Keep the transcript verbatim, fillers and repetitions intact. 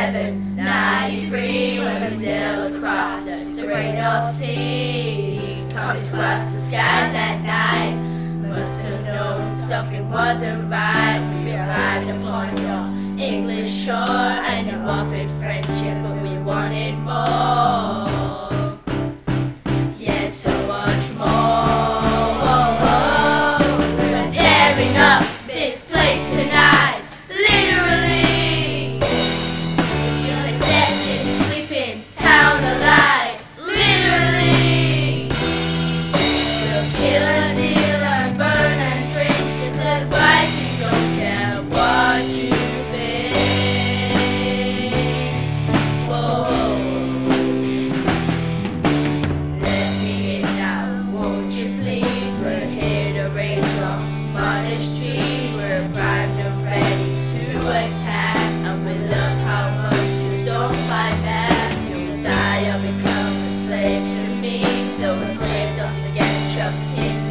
seven ninety-three, when we sailed across the great North Sea. Comets across the skies at night, must have known something wasn't right. We arrived upon your English shore, and you offered friendship, but we wanted more. Yes, so much more. We're tearing up this place tonight, literally. We're set this sleeping town alight, literally. We'll kill and steal and burn and drink, it looks like we don't care what you think. Whoa. Let me in now, won't you please? We're here to raise your modest trees. We're primed and ready to attack, and we love how much you don't fight back. You'll die or become a slave to me, though a slave don't forget chucked in